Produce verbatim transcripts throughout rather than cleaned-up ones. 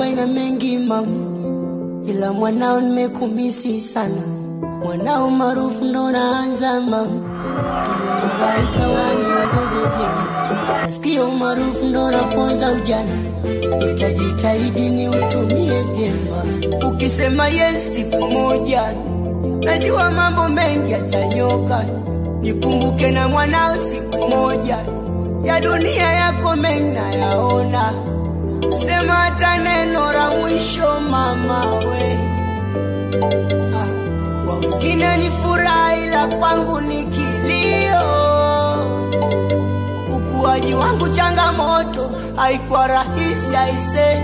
najua ina mengi mama, ila mwanao nimekumisi sana. Mwanao maarufu ndo naanza mama, tunabaika wani wakoze vyema. Nasikia maarufu ndo naponza ujana, nitajitahidi ni utumie vyema. Ukisema yes siku moja, najua mambo mengi yatanyoka. Nikumbuke na mwanao siku moja, ya dunia yako mengi nayaona. Sema hata neno la mwisho mama we. Ah, kwa wengine ni furaha ila kwangu ni kilio. Ukuaji wangu changamoto, haikuwa rahisi aise,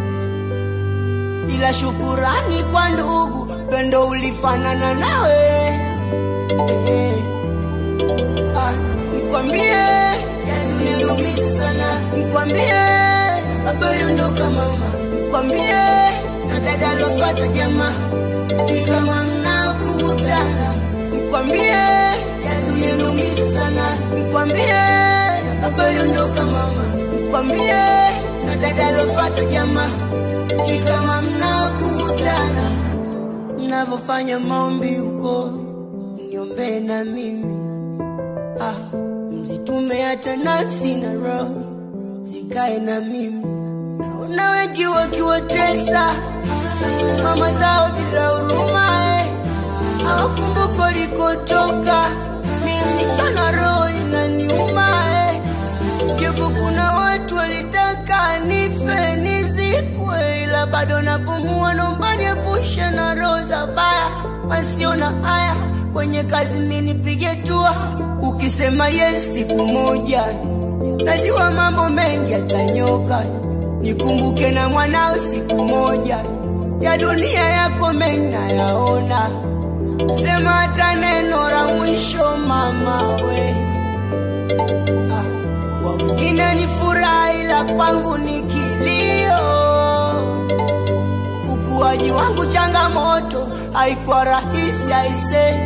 ila shukurani kwa ndugu, pendo ulifanana nawe. eh, eh. Ah, nikwambie yanuniumiza sana, nikwambie baba yondoka mama, nikwambie na dada alofuata jamaa, kama mnakutana. Nikwambie yanuniumiza sana, nikwambie baba yondoka mama, nikwambie na dada alofuata jamaa, kama mnakutana. Mnavofanya maombi uko, niombe na mimi. Ah, mzitume hata nafsi na roho zikae na mimi. Naona wengi wakiwatesa mama zao bila huruma, eh. Hawakumbuka likotoka, mimi nikiona roho inaniuma, eh. Japo kuna watu walitaka nife nizikwe, ila bado napumua, naomba niepushe na roho za baya wasiona haya. Kwenye kazi mimi nipige tua, ukisema yes siku moja, najua mambo mengi yatanyoka. Nikumbuke na mwanao siku moja, ya dunia yako mengi nayaona. Sema hata neno la mwisho mama we. Ah, kwa wengine ni furaha ila kwangu ni kilio. Ukuaji wangu changamoto, haikuwa rahisi aise,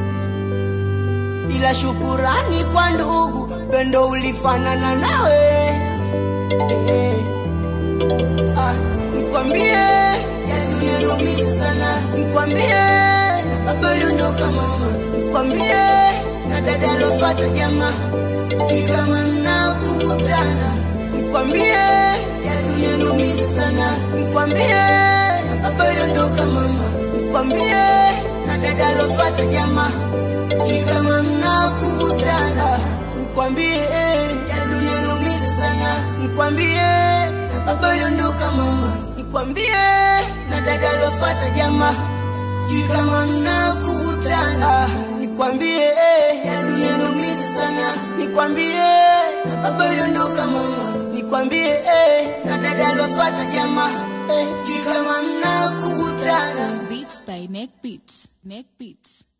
ila shukurani kwa ndugu, pendo ulifanana nawe. eh, eh. Ah, nikwambie yanuniumiza sana, nikwambie baba yondoka mama, nikwambie na dada alofuata jamaa, kama mnakutana. Nikwambie yanuniumiza sana, nikwambie baba yondoka mama, nikwambie na dada alofuata jamaa, kama mnakutana. Nikwambie yanuniumiza sana, nikwambie baba yondoka mama, nikwambie na dada alofuata jamaa, kama mnakutana. Nikwambie yanuniumiza sana, nikwambie baba yondoka mama, nikwambie na dada alofuata jamaa, kama mnakutana. Beats by Neck Beats. Neck Beats.